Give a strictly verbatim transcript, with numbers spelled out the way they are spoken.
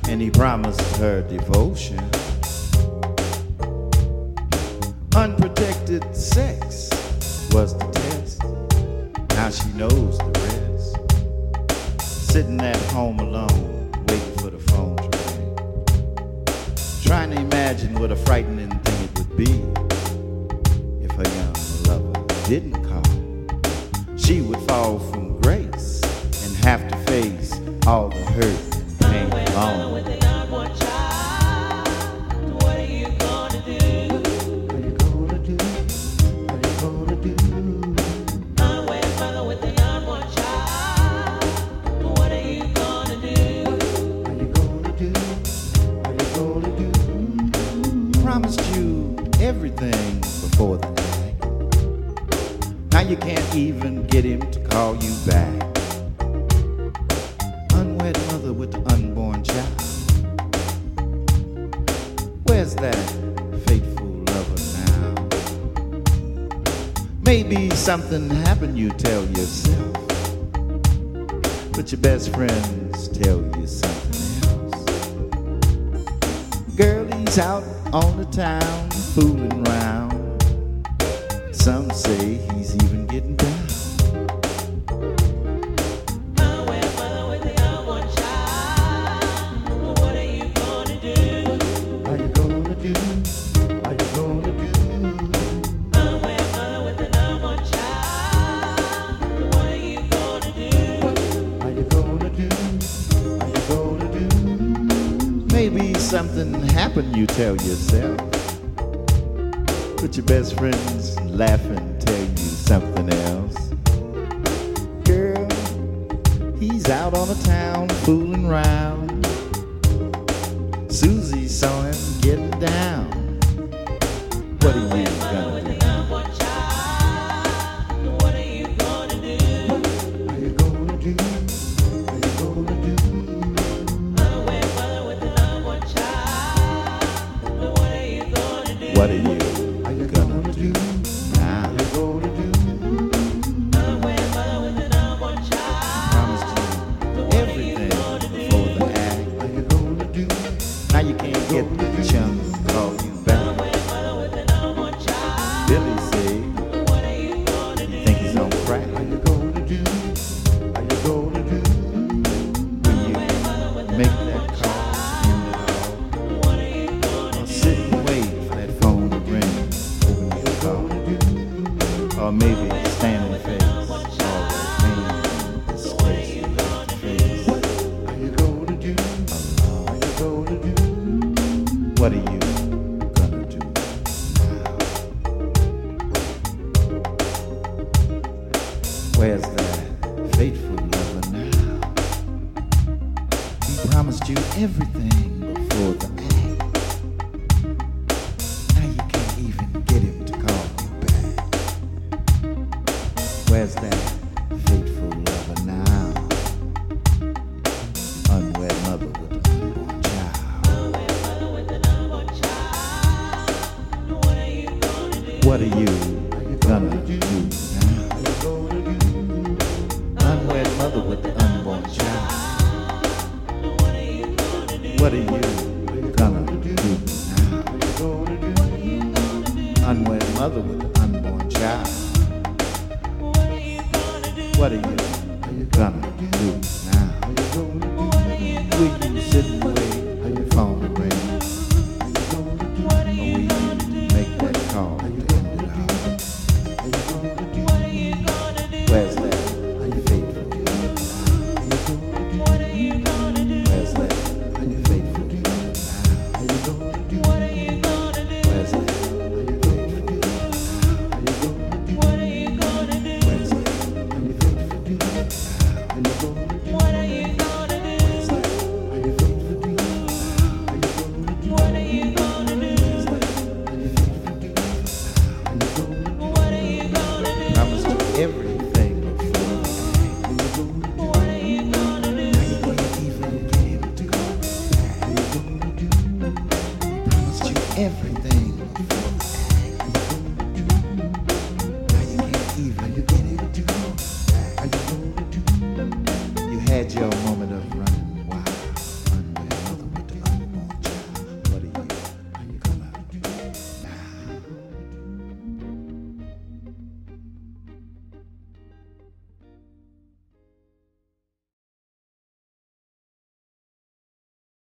and he promised her devotion. Unprotected sex was the test. Now she knows the rest. Sitting at home alone, waiting for the phone to ring. Trying to imagine what a frightening thing it would be if her young lover didn't call. She would fall from grace and have to face all the hurt and pain alone. Promised you everything before the night. Now you can't even get him to call you back. Unwed mother with the unborn child. Where's that faithful lover now? Maybe something happened, you tell yourself, but your best friends tell you something else. Girl, he's out on the town, fooling round. Some say he's even getting down. Maybe something happened, you tell yourself, but your best friends laugh and tell you something else. Girl, he's out on the town fooling round. Susie saw him getting down. What are you gonna do? What are you gonna do now? Promised you everything before the act. Now you can't get the chum to call you back. Billy said he think he's on crack. When you make that call, or sit and wait for that phone to ring, or maybe stand in the face, always mean, disgrace you left to face. Alone. What are you gonna do now? Where's that faithful lover now? He promised you everything before the Where's that faithful lover now? Unwed mother with an unborn child. What are you gonna do now? Unwed mother with the unborn child. What are you gonna do now? Unwed mother with the unborn child. What are you gonna do?